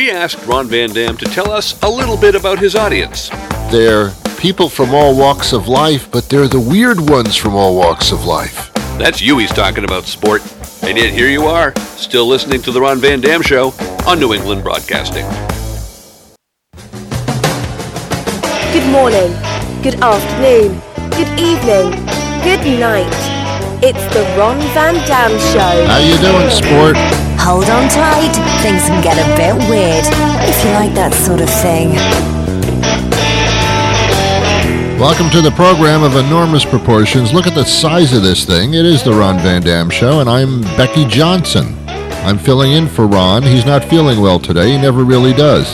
we asked Ron Van Dam to tell us a little bit about his audience. They're people from all walks of life, but they're the weird ones from all walks of life. That's you he's talking about, sport. And yet here you are, still listening to The Ron Van Dam Show on New England Broadcasting. Good morning, good afternoon, good evening, good night. It's The Ron Van Dam Show. How you doing, sport? Hold on tight, things can get a bit weird, if you like that sort of thing. Welcome to the program of enormous proportions. Look at the size of this thing. It is the Ron Van Dam Show, and I'm Becky Johnson. I'm filling in for Ron. He's not feeling well today. He never really does.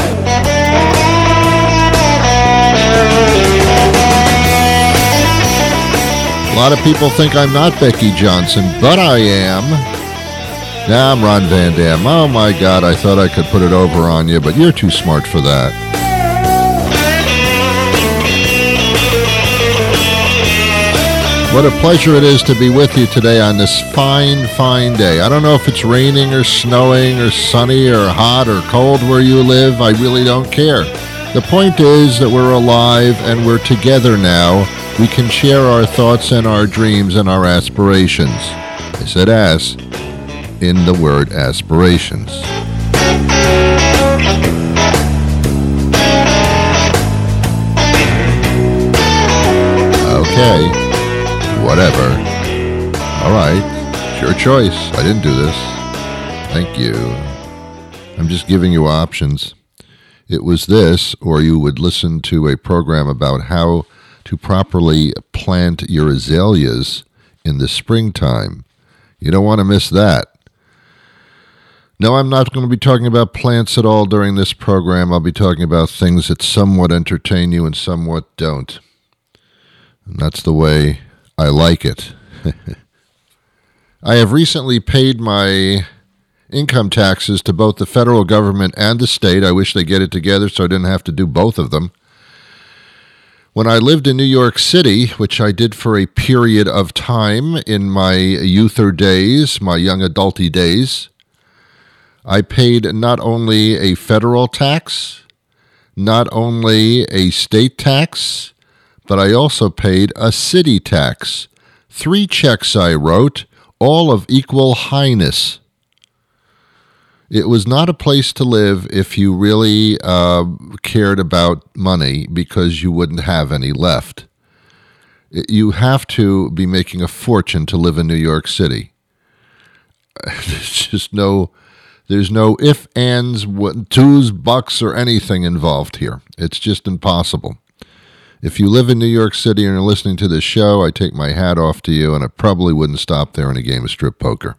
A lot of people think I'm not Becky Johnson, but I am. Now I'm Ron Van Dam. Oh my God, I thought I could put it over on you, but you're too smart for that. What a pleasure it is to be with you today on this fine, fine day. I don't know if it's raining or snowing or sunny or hot or cold where you live. I really don't care. The point is that we're alive and we're together now. We can share our thoughts and our dreams and our aspirations. I said "as" in the word aspirations. Okay. Whatever. All right. It's your choice. I didn't do this. Thank you. I'm just giving you options. It was this, or you would listen to a program about how to properly plant your azaleas in the springtime. You don't want to miss that. No, I'm not going to be talking about plants at all during this program. I'll be talking about things that somewhat entertain you and somewhat don't. And that's the way I like it. I have recently paid my income taxes to both the federal government and the state. I wish they get it together so I didn't have to do both of them. When I lived in New York City, which I did for a period of time in my youther days, my young adulty days, I paid not only a federal tax, not only a state tax, but I also paid a city tax. 3 checks I wrote, all of equal highness. It was not a place to live if you really cared about money because you wouldn't have any left. You have to be making a fortune to live in New York City. There's no if, ands, twos, bucks, or anything involved here. It's just impossible. If you live in New York City and are listening to this show, I take my hat off to you, and I probably wouldn't stop there in a game of strip poker.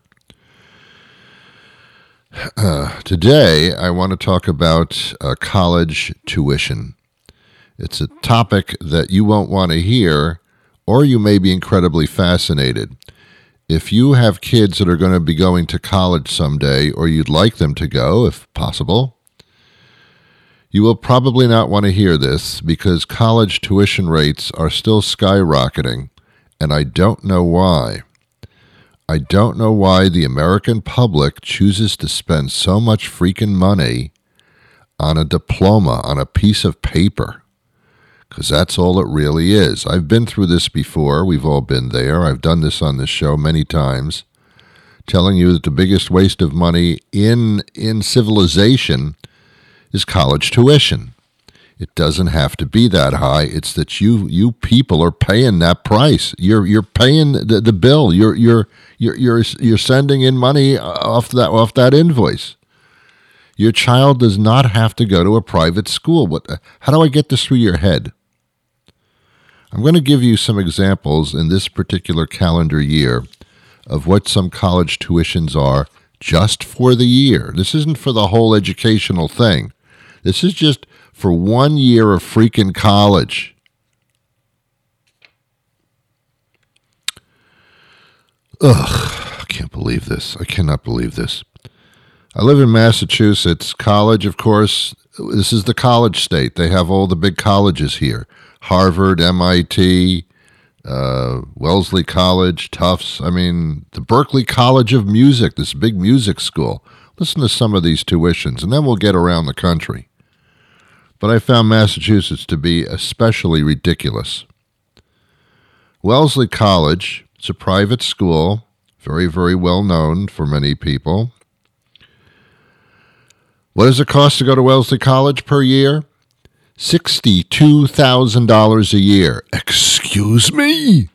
Today, I want to talk about college tuition. It's a topic that you won't want to hear, or you may be incredibly fascinated. If you have kids that are going to be going to college someday, or you'd like them to go, if possible, you will probably not want to hear this because college tuition rates are still skyrocketing, and I don't know why. I don't know why the American public chooses to spend so much freaking money on a diploma, on a piece of paper, because that's all it really is. I've been through this before. We've all been there. I've done this on this show many times, telling you that the biggest waste of money in civilization is college tuition. It doesn't have to be that high. It's that you people are paying that price. You're paying the bill. You're sending in money off that invoice. Your child does not have to go to a private school. How do I get this through your head? I'm going to give you some examples in this particular calendar year of what some college tuitions are just for the year. This isn't for the whole educational thing. This is just for 1 year of freaking college. Ugh, I can't believe this. I cannot believe this. I live in Massachusetts. College, of course, this is the college state. They have all the big colleges here. Harvard, MIT, Wellesley College, Tufts. I mean, the Berklee College of Music, this big music school. Listen to some of these tuitions, and then we'll get around the country. But I found Massachusetts to be especially ridiculous. Wellesley College, it's a private school, very, very well known for many people. What does it cost to go to Wellesley College per year? $62,000 a year. Excuse me?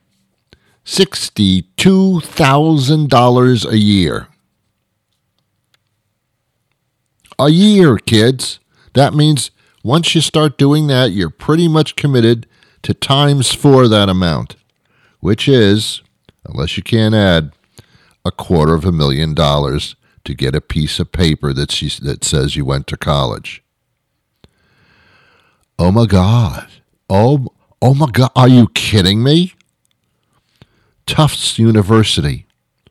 $62,000 a year. A year, kids. That means once you start doing that, you're pretty much committed to times 4 that amount, which is, unless you can't add, $250,000 to get a piece of paper that says you went to college. Oh my God. Oh my God. Are you kidding me? Tufts University.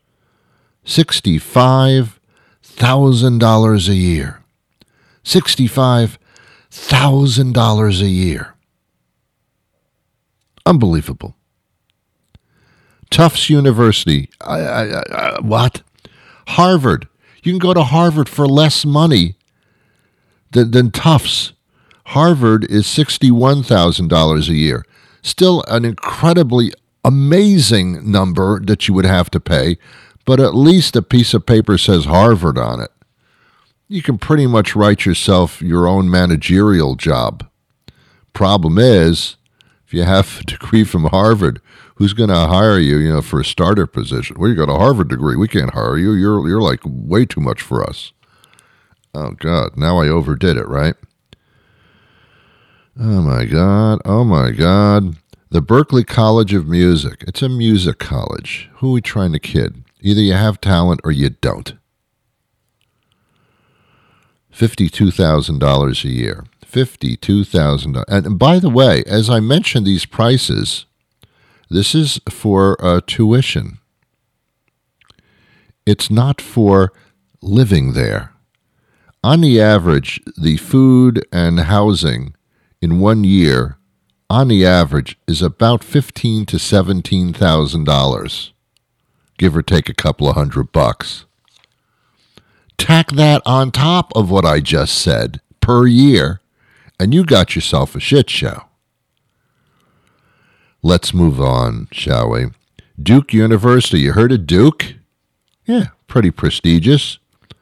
$65,000 a year. $65,000 a year. Unbelievable. Tufts University. What? Harvard. You can go to Harvard for less money than Tufts. Harvard is $61,000 a year. Still an incredibly amazing number that you would have to pay, but at least a piece of paper says Harvard on it. You can pretty much write yourself your own managerial job. Problem is, if you have a degree from Harvard, who's going to hire you, for a starter position? Well, you got a Harvard degree. We can't hire you. You're like way too much for us. Oh, God. Now I overdid it, right? Oh, my God. Oh, my God. The Berklee College of Music. It's a music college. Who are we trying to kid? Either you have talent or you don't. $52,000 a year. $52,000. And by the way, as I mentioned these prices, this is for tuition. It's not for living there. On the average, the food and housing in 1 year, on the average, is about $15,000 to $17,000, give or take a couple of $100. Tack that on top of what I just said per year, and you got yourself a shit show. Let's move on, shall we? Duke University. You heard of Duke? Yeah, pretty prestigious.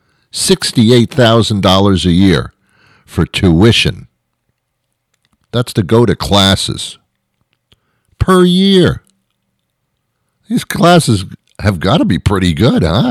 $68,000 a year for tuition. That's to go to classes per year. These classes have got to be pretty good, huh?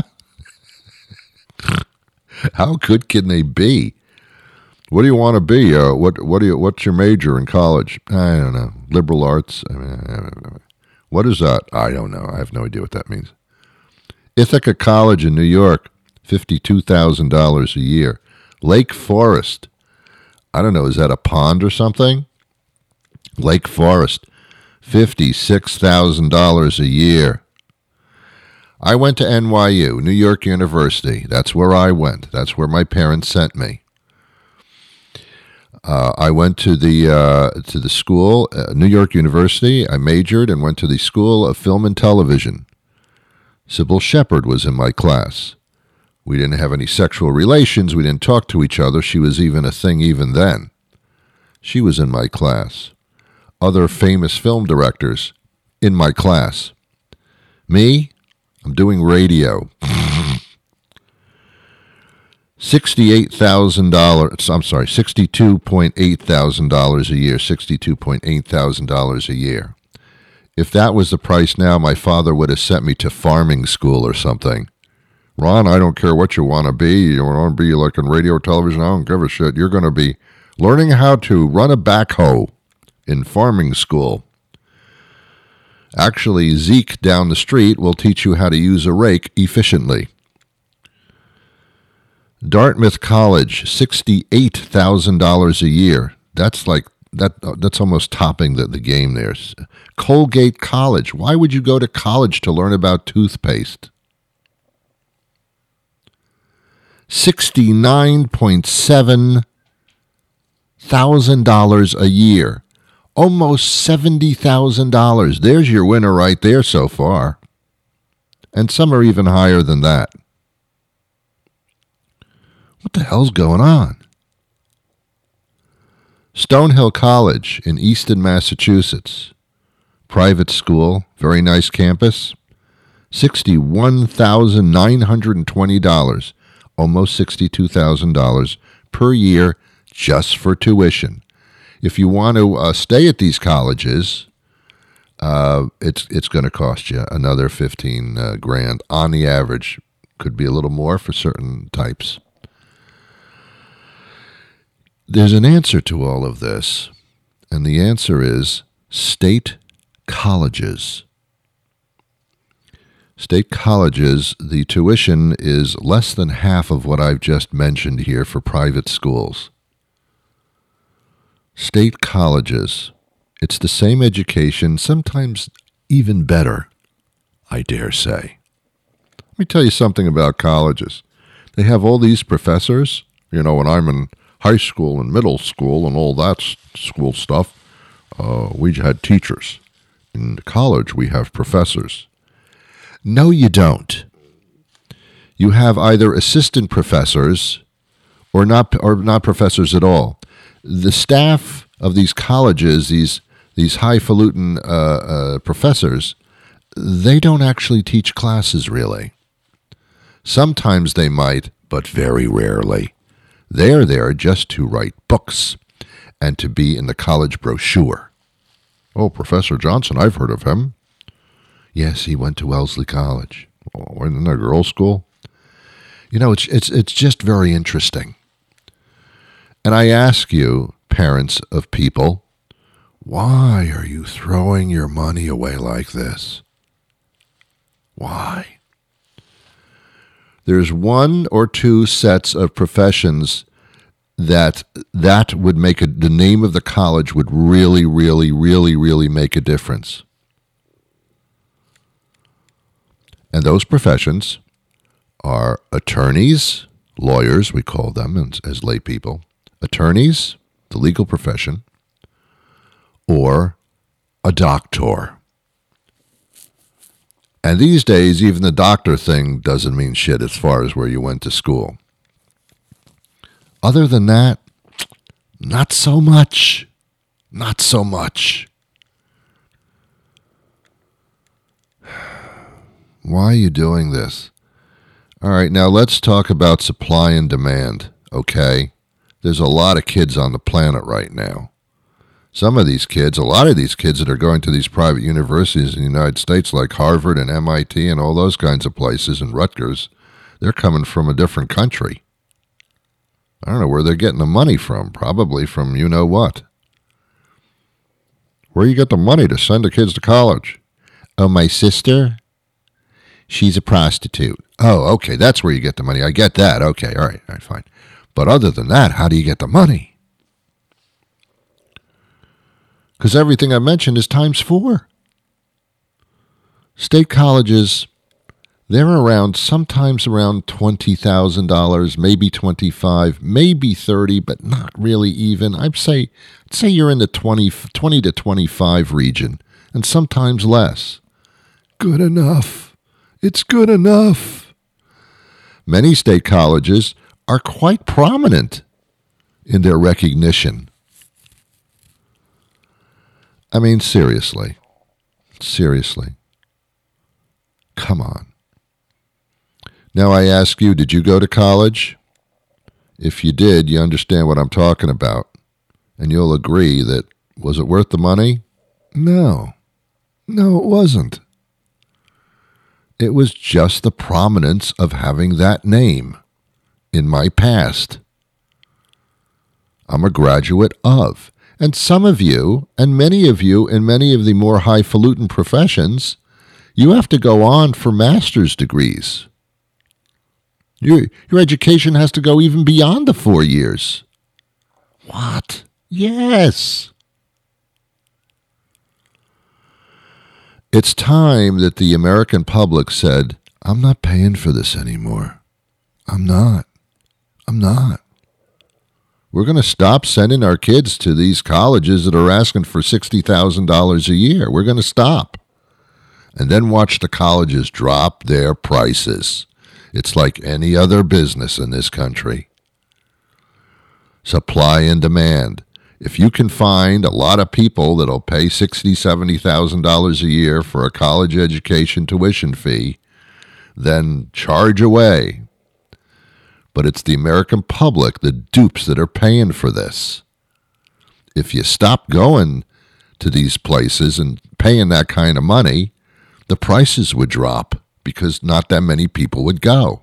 How good can they be? What do you want to be? What's your major in college? I don't know. Liberal arts? What is that? I don't know. I have no idea what that means. Ithaca College in New York, $52,000 a year. Lake Forest. I don't know. Is that a pond or something? Lake Forest, $56,000 a year. I went to NYU, New York University. That's where I went. That's where my parents sent me. I went to the school, New York University. I majored and went to the School of Film and Television. Sybil Shepherd was in my class. We didn't have any sexual relations. We didn't talk to each other. She was even a thing even then. She was in my class. Other famous film directors in my class. Me, I'm doing radio. $68,000. I'm sorry, $62,800 a year. $62,800 a year. If that was the price now, my father would have sent me to farming school or something. Ron, I don't care what you want to be. You want to be like in radio or television? I don't give a shit. You're going to be learning how to run a backhoe in farming school. Actually, Zeke down the street will teach you how to use a rake efficiently. Dartmouth College, $68,000 a year. That's like that's almost topping the game there. Colgate College. Why would you go to college to learn about toothpaste? $69,700 a year. Almost $70,000. There's your winner right there so far. And some are even higher than that. What the hell's going on? Stonehill College in Easton, Massachusetts. Private school, very nice campus. $61,920, almost $62,000 per year just for tuition. If you want to stay at these colleges, it's going to cost you another $15,000 on the average. Could be a little more for certain types. There's an answer to all of this, and the answer is state colleges. State colleges, the tuition is less than half of what I've just mentioned here for private schools. State colleges, it's the same education, sometimes even better, I dare say. Let me tell you something about colleges. They have all these professors. You know, when I'm in high school and middle school and all that school stuff, we had teachers. In college, we have professors. No, you don't. You have either assistant professors or not professors at all. The staff of these colleges, these highfalutin professors, they don't actually teach classes, really. Sometimes they might, but very rarely. They're there just to write books and to be in the college brochure. Oh, Professor Johnson, I've heard of him. Yes, he went to Wellesley College. Oh, isn't that a girls' school? You know, it's just very interesting. And I ask you, parents of people, why are you throwing your money away like this? Why? There's one or two sets of professions that would make the name of the college would really, really, really, really make a difference. And those professions are attorneys, lawyers, we call them as lay people, attorneys, the legal profession, or a doctor. And these days, even the doctor thing doesn't mean shit as far as where you went to school. Other than that, not so much. Not so much. Why are you doing this? All right, now let's talk about supply and demand, okay? There's a lot of kids on the planet right now. A lot of these kids that are going to these private universities in the United States like Harvard and MIT and all those kinds of places and Rutgers, they're coming from a different country. I don't know where they're getting the money from, probably from you-know-what. Where you get the money to send the kids to college? Oh, my sister? She's a prostitute. Oh, okay, that's where you get the money. I get that. Okay, all right, fine. But other than that, how do you get the money? Because everything I mentioned is times 4. State colleges, they're sometimes around $20,000, maybe $25,000, maybe $30,000, but not really even. I'd say you're in the 20 to 25 region, and sometimes less. Good enough. It's good enough. Many state colleges are quite prominent in their recognition. I mean, seriously. Come on. Now I ask you, did you go to college? If you did, you understand what I'm talking about. And you'll agree that, was it worth the money? No, it wasn't. It was just the prominence of having that name in my past. I'm a graduate of. And some of you, and many of you in many of the more highfalutin professions, you have to go on for master's degrees. Your education has to go even beyond the 4 years. What? Yes. It's time that the American public said, I'm not paying for this anymore. I'm not. We're going to stop sending our kids to these colleges that are asking for $60,000 a year. We're going to stop. And then watch the colleges drop their prices. It's like any other business in this country. Supply and demand. If you can find a lot of people that'll pay $60,000, $70,000 a year for a college education tuition fee, then charge away. But it's the American public, the dupes, that are paying for this. If you stop going to these places and paying that kind of money, the prices would drop because not that many people would go.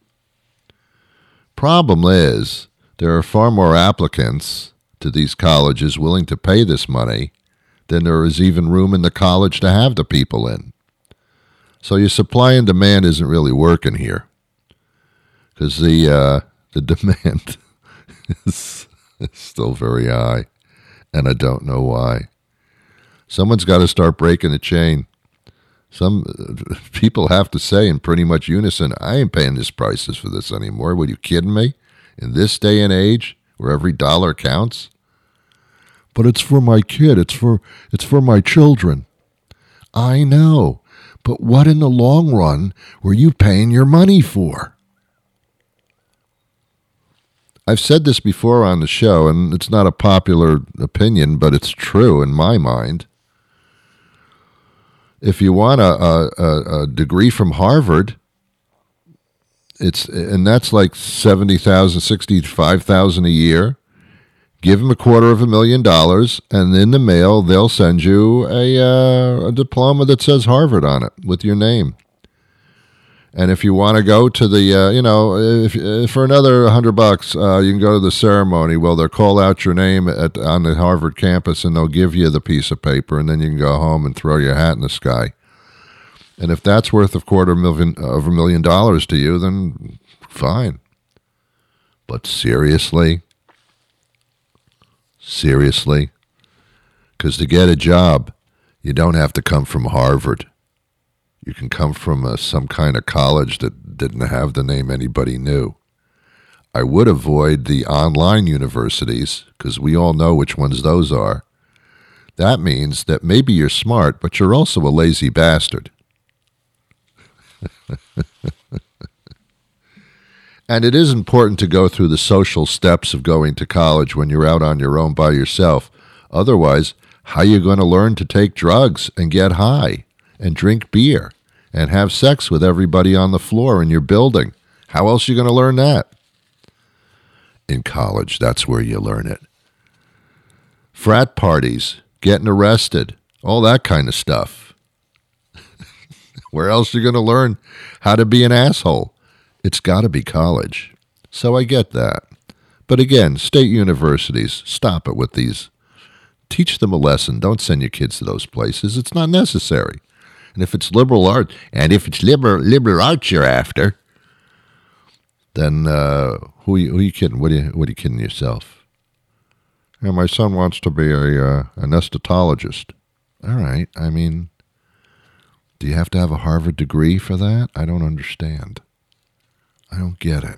Problem is, there are far more applicants to these colleges willing to pay this money than there is even room in the college to have the people in. So your supply and demand isn't really working here because the demand is still very high, and I don't know why. Someone's got to start breaking the chain. Some people have to say in pretty much unison, I ain't paying this prices for this anymore. What, are you kidding me? In this day and age where every dollar counts? But it's for my kid. It's for my children. I know. But what in the long run were you paying your money for? I've said this before on the show, and it's not a popular opinion, but it's true in my mind. If you want a degree from Harvard, and that's like $70,000, $65,000 a year. Give them $250,000, and in the mail they'll send you a diploma that says Harvard on it with your name. And if you want to go to the, if for another $100, you can go to the ceremony. Well, they'll call out your name on the Harvard campus, and they'll give you the piece of paper, and then you can go home and throw your hat in the sky. And if that's worth $250,000 to you, then fine. But seriously, because to get a job, you don't have to come from Harvard. You can come from some kind of college that didn't have the name anybody knew. I would avoid the online universities because we all know which ones those are. That means that maybe you're smart, but you're also a lazy bastard. And it is important to go through the social steps of going to college when you're out on your own by yourself. Otherwise, how are you going to learn to take drugs and get high and drink beer and have sex with everybody on the floor in your building? How else are you going to learn that? In college, that's where you learn it. Frat parties, getting arrested, all that kind of stuff. Where else are you going to learn how to be an asshole? It's got to be college. So I get that. But again, state universities, stop it with these. Teach them a lesson. Don't send your kids to those places. It's not necessary. And if it's liberal art, and if it's liberal arts you're after, then who are you kidding? What are you kidding yourself? Yeah, my son wants to be an anesthetologist. All right. I mean, do you have to have a Harvard degree for that? I don't understand. I don't get it.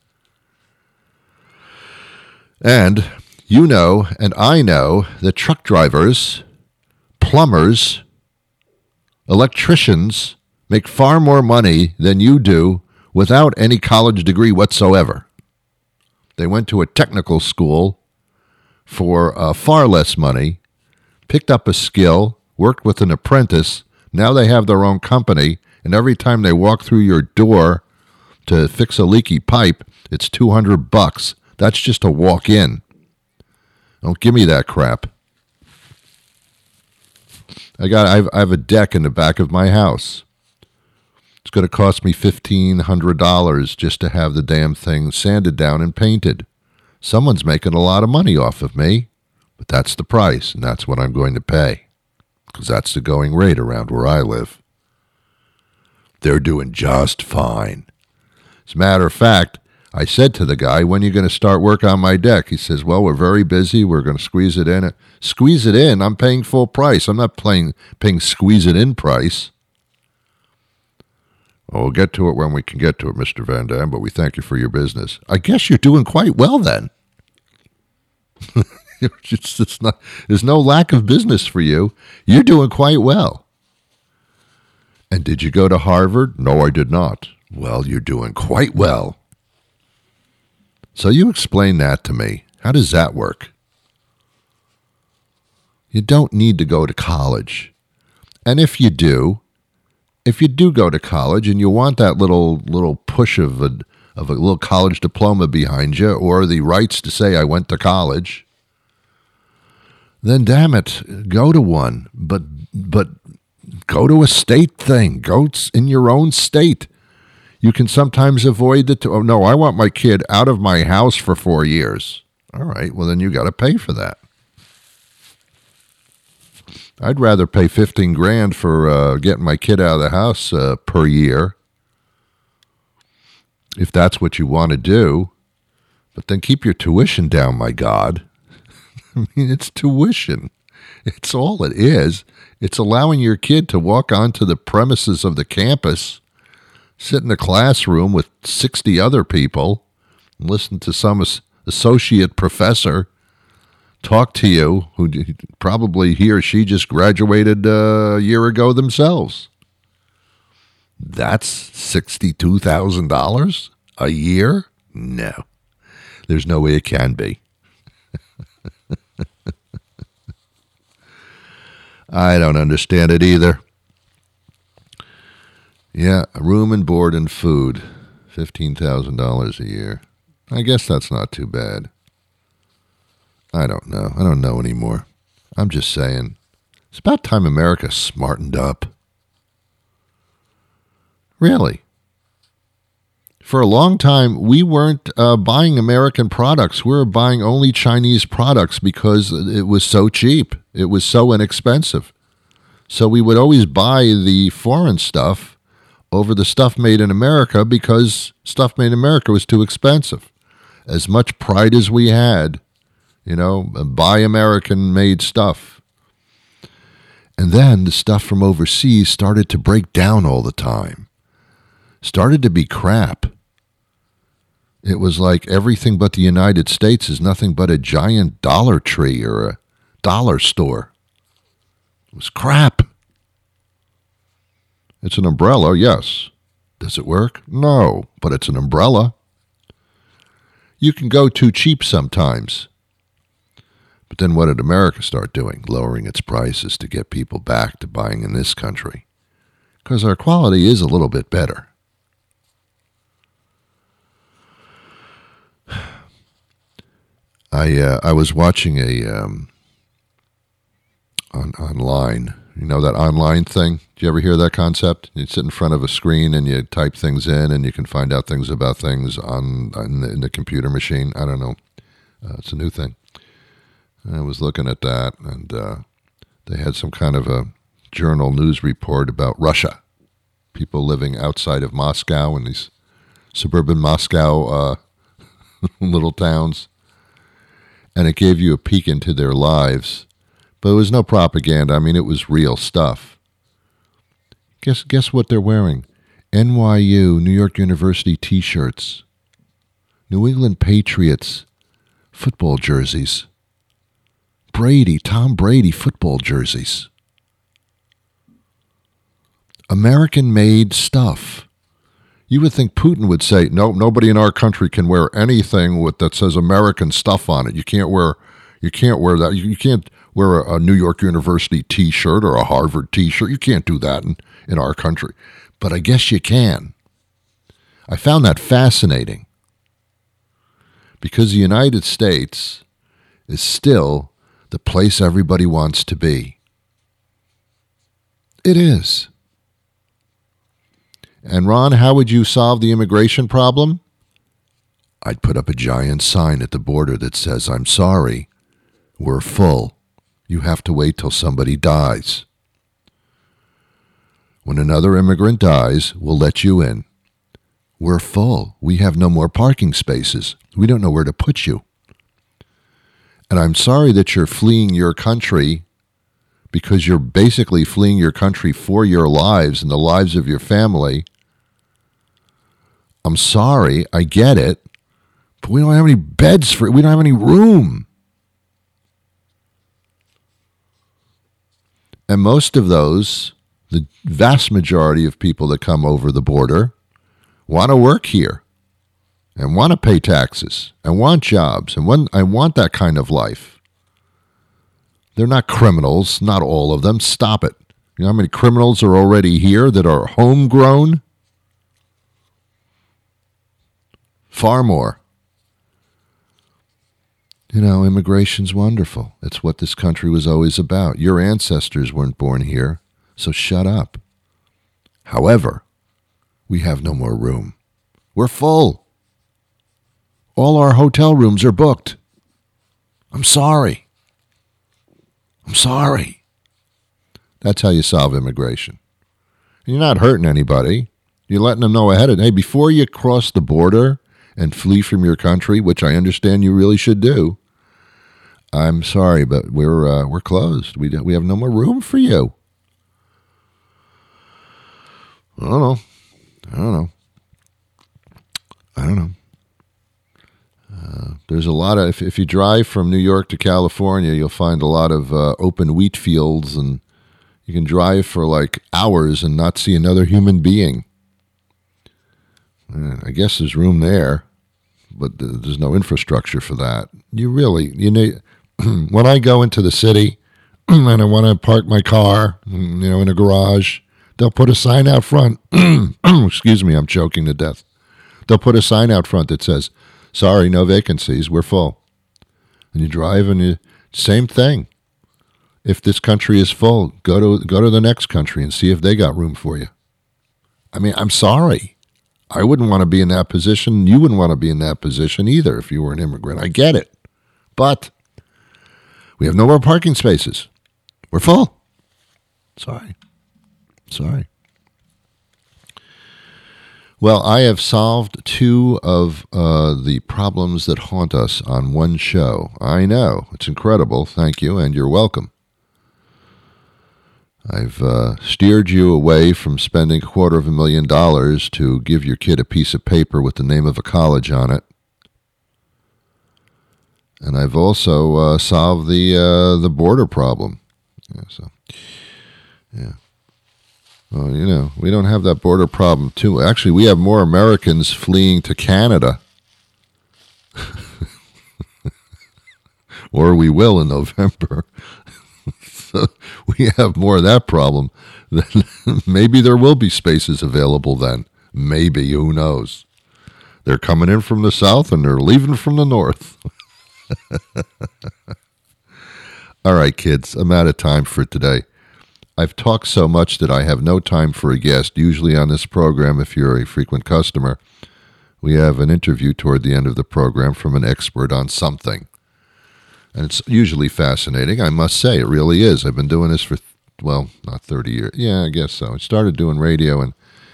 And you know, and I know that truck drivers, plumbers, electricians make far more money than you do without any college degree whatsoever. They went to a technical school for far less money, picked up a skill, worked with an apprentice. Now they have their own company, and every time they walk through your door to fix a leaky pipe, it's $200. That's just to walk in. Don't give me that crap. I have a deck in the back of my house. It's going to cost me $1,500 just to have the damn thing sanded down and painted. Someone's making a lot of money off of me, but that's the price, and that's what I'm going to pay, because that's the going rate around where I live. They're doing just fine. As a matter of fact, I said to the guy, when are you going to start work on my deck? He says, well, we're very busy. We're going to squeeze it in. Squeeze it in? I'm paying full price. I'm not paying squeeze it in price. Well, we'll get to it when we can get to it, Mr. Van Dam, but we thank you for your business. I guess you're doing quite well then. There's no lack of business for you. You're doing quite well. And did you go to Harvard? No, I did not. Well, you're doing quite well. So you explain that to me. How does that work? You don't need to go to college. And if you do go to college and you want that little push of a little college diploma behind you, or the rights to say I went to college, then damn it, go to one. But go to a state thing. Go in your own state. You can sometimes avoid oh no, I want my kid out of my house for 4 years. All right, well then you got to pay for that. I'd rather pay $15,000 for getting my kid out of the house per year, if that's what you want to do. But then keep your tuition down, my God. I mean, it's tuition. It's all it is. It's allowing your kid to walk onto the premises of the campus, sit in a classroom with 60 other people, and listen to some associate professor talk to you, who probably he or she just graduated a year ago themselves. That's $62,000 a year? No. There's no way it can be. I don't understand it either. Yeah, room and board and food, $15,000 a year. I guess that's not too bad. I don't know. I don't know anymore. I'm just saying, it's about time America smartened up. Really. For a long time, we weren't buying American products. We were buying only Chinese products because it was so cheap. It was so inexpensive. So we would always buy the foreign stuff over the stuff made in America because stuff made in America was too expensive. As much pride as we had, buy American-made stuff. And then the stuff from overseas started to break down all the time. Started to be crap. It was like everything but the United States is nothing but a giant Dollar Tree or a dollar store. It was crap. It's an umbrella, yes. Does it work? No, but it's an umbrella. You can go too cheap sometimes. But then what did America start doing? Lowering its prices to get people back to buying in this country. Because our quality is a little bit better. I was watching online, that online thing. Do you ever hear that concept? You sit in front of a screen and you type things in and you can find out things about things in the computer machine. I don't know. It's a new thing. I was looking at that, and they had some kind of a journal news report about Russia. People living outside of Moscow in these suburban Moscow little towns. And it gave you a peek into their lives. But it was no propaganda. I mean, it was real stuff. Guess what they're wearing? NYU, New York University T-shirts. New England Patriots football jerseys. Tom Brady football jerseys. American-made stuff. You would think Putin would say, no, nobody in our country can wear anything that says American stuff on it. You can't wear that. You can't wear a New York University T-shirt or a Harvard T-shirt. You can't do that in our country. But I guess you can. I found that fascinating because the United States is still the place everybody wants to be. It is. And Ron, how would you solve the immigration problem? I'd put up a giant sign at the border that says, I'm sorry, we're full. You have to wait till somebody dies. When another immigrant dies, we'll let you in. We're full. We have no more parking spaces. We don't know where to put you. And I'm sorry that you're fleeing your country because you're basically fleeing your country for your lives and the lives of your family. I'm sorry, I get it, but we don't have any beds for it. We don't have any room. And most of those, the vast majority of people that come over the border, want to work here. and want to pay taxes and want jobs and I want that kind of life. They're not criminals, not all of them. Stop it. You know how many criminals are already here that are homegrown? Far more. You know, immigration's wonderful. It's what this country was always about. Your ancestors weren't born here, so shut up. However, we have no more room. We're full. All our hotel rooms are booked. I'm sorry. That's how you solve immigration. And you're not hurting anybody. You're letting them know ahead of, hey, before you cross the border and flee from your country, which I understand you really should do, I'm sorry, but we're closed. We have no more room for you. I don't know. There's a lot of, if you drive from New York to California, you'll find a lot of open wheat fields, and you can drive for like hours and not see another human being. I guess there's room there, but there's no infrastructure for that. You know, when I go into the city and I want to park my car, you know, in a garage, they'll put a sign out front. Excuse me, I'm choking to death. They'll put a sign out front that says, sorry, no vacancies, we're full. And you drive and same thing. If this country is full, go to the next country and see if they got room for you. I mean, I'm sorry. I wouldn't want to be in that position. You wouldn't want to be in that position either if you were an immigrant. I get it. But we have no more parking spaces. We're full. Sorry. Well, I have solved two of the problems that haunt us on one show. I know. It's incredible. Thank you, and you're welcome. I've steered you away from spending $250,000 to give your kid a piece of paper with the name of a college on it. And I've also solved the border problem. Yeah. Well, you know, we don't have that border problem, too. Actually, we have more Americans fleeing to Canada. Or we will in November. So we have more of that problem. Then maybe there will be spaces available then. Maybe, who knows? They're coming in from the south and they're leaving from the north. All right, kids, I'm out of time for today. I've talked so much that I have no time for a guest. Usually on this program, if you're a frequent customer, we have an interview toward the end of the program from an expert on something. And it's usually fascinating, I must say. It really is. I've been doing this for, well, not 30 years. Yeah, I guess so. I started doing radio in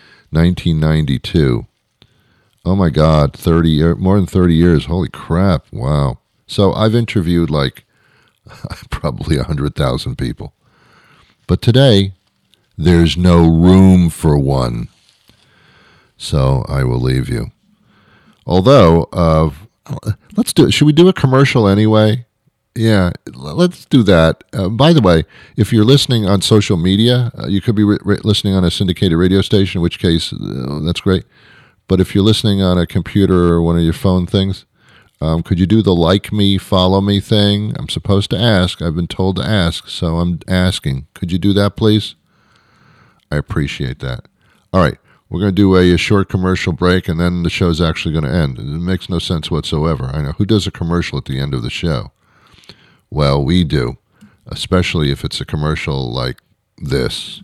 1992. Oh, my God, more than 30 years. Holy crap. Wow. So I've interviewed like probably 100,000 people. But today, there's no room for one. So I will leave you. Although, let's do it. Should we do a commercial anyway? Yeah, let's do that. By the way, if you're listening on social media, you could be listening on a syndicated radio station, in which case, that's great. But if you're listening on a computer or one of your phone things, could you do the like me, follow me thing? I'm supposed to ask. I've been told to ask, so I'm asking. Could you do that, please? I appreciate that. All right, we're going to do a short commercial break, and then the show's actually going to end. It makes no sense whatsoever. I know. Who does a commercial at the end of the show? Well, we do, especially if it's a commercial like this.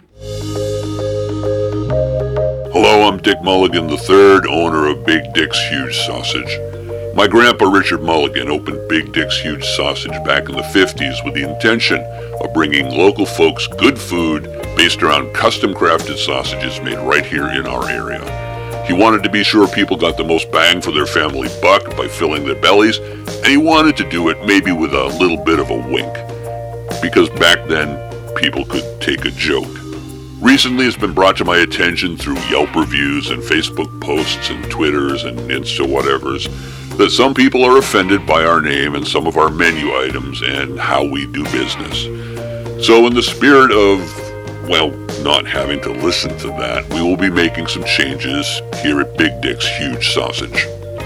Hello, I'm Dick Mulligan III, owner of Big Dick's Huge Sausage. My grandpa Richard Mulligan opened Big Dick's Huge Sausage back in the 50s with the intention of bringing local folks good food based around custom-crafted sausages made right here in our area. He wanted to be sure people got the most bang for their family buck by filling their bellies, and he wanted to do it maybe with a little bit of a wink, because back then, people could take a joke. Recently, it's been brought to my attention through Yelp reviews and Facebook posts and Twitters and Insta whatevers that some people are offended by our name and some of our menu items and how we do business. So in the spirit of, well, not having to listen to that, we will be making some changes here at Big Dick's Huge Sausage.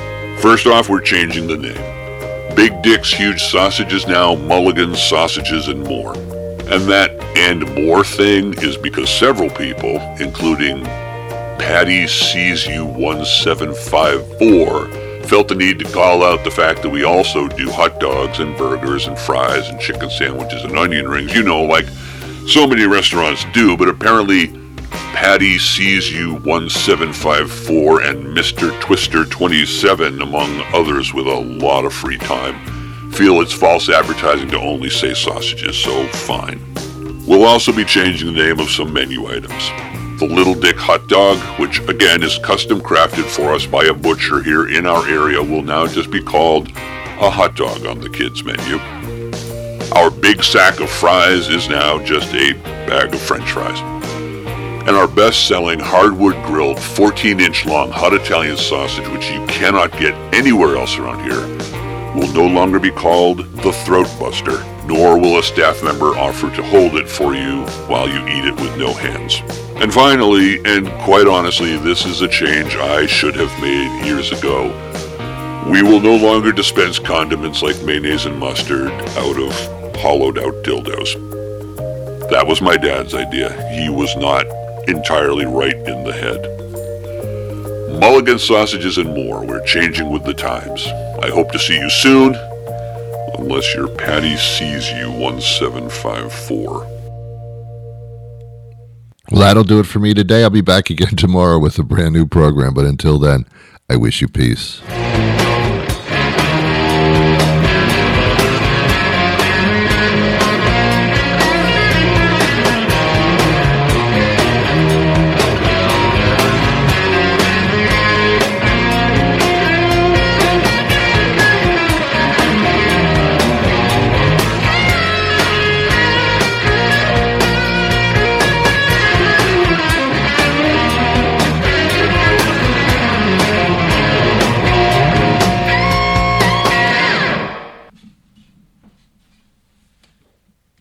First off, we're changing the name. Big Dick's Huge Sausage is now Mulligan's Sausages and More. And that "and more" thing is because several people, including Patty Sees You 1754, felt the need to call out the fact that we also do hot dogs and burgers and fries and chicken sandwiches and onion rings, like so many restaurants do, but apparently Patty Sees You 1754 and Mr. Twister 27, among others with a lot of free time, feel it's false advertising to only say sausages, so fine. We'll also be changing the name of some menu items. The Little Dick hot dog, which again is custom crafted for us by a butcher here in our area, will now just be called a hot dog on the kids' menu. Our big sack of fries is now just a bag of French fries. And our best-selling hardwood grilled 14-inch long hot Italian sausage, which you cannot get anywhere else around here, will no longer be called the Throat Buster, nor will a staff member offer to hold it for you while you eat it with no hands. And finally, and quite honestly, this is a change I should have made years ago, we will no longer dispense condiments like mayonnaise and mustard out of hollowed-out dildos. That was my dad's idea. He was not entirely right in the head. Mulligan Sausages and More. We're changing with the times. I hope to see you soon, unless your Patty Sees You 1754. Well, that'll do it for me today. I'll be back again tomorrow with a brand new program, but until then, I wish you peace.